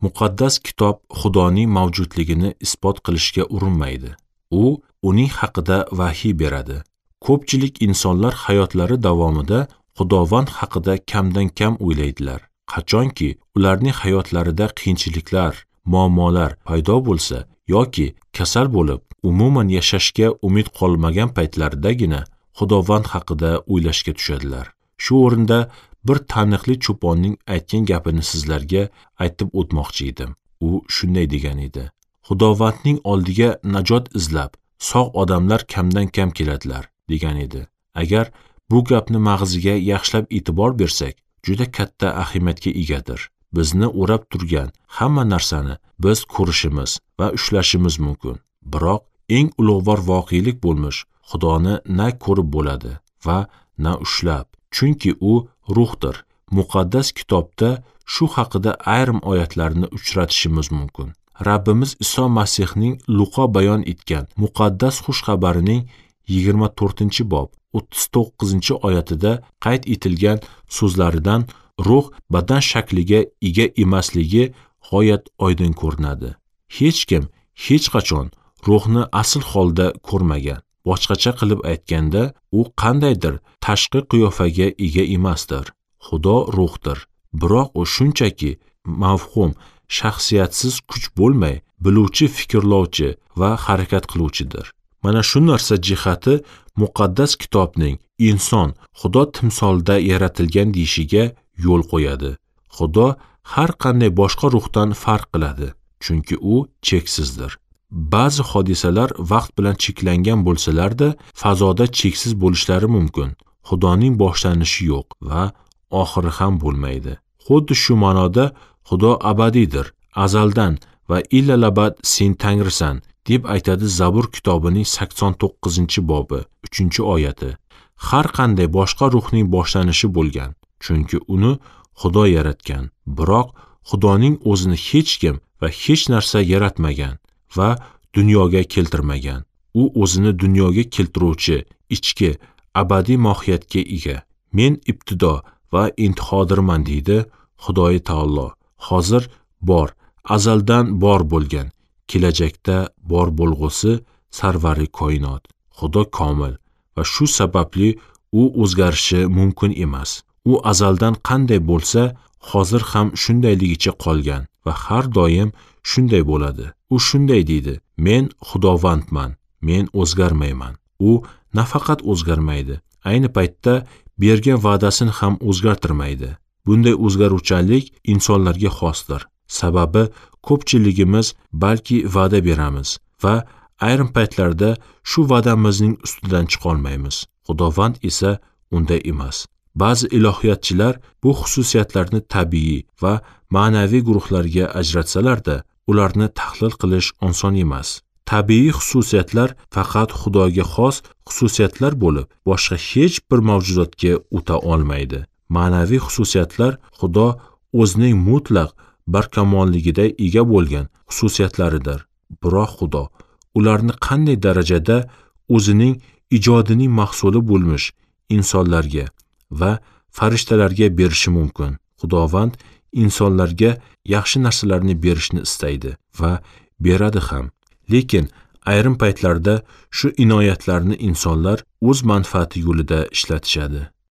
Muqaddas kitob Xudoning mavjudligini isbot qilishga urinmaydi. U uning haqida vahiy beradi. Ko'pchilik insonlar hayotlari davomida Xudovand haqida kamdan kam o'ylaydilar. Qachonki ularning hayotlarida qiyinchiliklar, muammolar paydo bo'lsa yoki kasal bo'lib, umuman yashashga umid qolmagan paytlaridagina Xudovand haqida o'ylashga tushadilar. Shu o'rinda bir taniqli cho'ponning aytgan gapini sizlarga aytib o'tmoqchi edim. U shunday degan edi: Xudovandning oldiga najot izlab, sog' odamlar kamdan kam keladilar, degan edi. Agar bu gapni mag'ziga yaxshilab e'tibor bersak, juda katta ahamiyatga egadir. Bizni o'rab turgan hamma narsani biz ko'rishimiz va ushlashimiz mumkin. Biroq eng ulug'vor voqelik bo'lmish Xudoni na ko'rib bo'ladi va na ushlab. Chunki u ruhdir. Muqaddas kitobda shu haqida ayrim oyatlarni uchratishimiz mumkin. Rabbimiz Iso Masihning Luqo bayon etgan muqaddas xushxabarining 24-bob 39-oyatida qayd etilgan so'zlaridan ruh badan shakliga ega emasligi g'oyat oydin ko'rinadi. Hech kim hech qachon ruhni asl holda ko'rmagan. Boshqacha qilib aytganda, u qandaydir tashqi qiyofaga ega emasdir. Xudo ruhdir. Biroq u shunchaki mavhum, shaxsiyatsiz kuch bo'lmay, biluvchi, fikrlovchi va harakat qiluvchidir. Mana shu narsa jihati muqaddas kitobning inson Xudo timsolida yaratilgan deyishiga yo'l qo'yadi. Xudo har qanday boshqa ruhdan farq qiladi, chunki u cheksizdir. Ba'zi hodisalar vaqt bilan cheklangan bo'lsalarda, fazoda cheksiz bo'lishlari mumkin. Xudoning boshlanishi yo'q va oxiri ham bo'lmaydi. Xuddi shu ma'noda Xudo abadiydir, azaldan va illalabad sen Tangrisan, deb aytadi Zabur kitobining 89-bobi 3-oyati. Har qanday boshqa ruhning boshlanishi bo'lgan, chunki uni Xudo yaratgan. Biroq Xudoning o'zini hech kim va hech narsa yaratmagan va dunyoga keltirmagan. U o'zini dunyoga keltiruvchi, ichki, abadiy mohiyatga ega. Men ibtido va intihodirman, deydi Xudoy taolo. Hozir bor, azaldan bor bo'lgan, kelajakda bor bo'lg'usi sarvari koinot. Xudo komil va shu sababli u o'zgarishi mumkin emas. U azaldan qanday bo'lsa, hozir ham shundayligicha qolgan va har doim shunday bo'ladi. U shunday deydi: Men Xudovandman, men o'zgarmayman. U nafaqat o'zgarmaydi, ayni paytda bergan va'dasini ham o'zgartirmaydi. Bunday o'zgaruvchanlik insonlarga xosdir. Sababi ko'pchiligimiz balki va'da beramiz va ayrim paytlarda shu va'damizning ustidan chiqolmaymiz. Xudovand esa unday emas. Ba'zi ilohiyatchilar bu xususiyatlarni tabiiy va ma'naviy guruhlarga ajratsalar-da, ularni tahlil qilish oson emas. Tabiiy xususiyatlar faqat Xudoga xos xususiyatlar bo'lib, boshqa hech bir mavjudotga o'ta olmaydi. Ma'naviy xususiyatlar Xudo o'zining mutlaq barkamolligida ega bo'lgan xususiyatlaridir. Biroq Xudo ularni qanday darajada o'zining ijodining mahsuli bo'lmish insonlarga va farishtalarga berishi mumkin. Xudovand insonlarga yaxshi narsalarni berishni istaydi va beradi ham. Lekin ayrim paytlarda shu inoyatlarni insonlar o'z manfaati yo'lida ishlatishadi.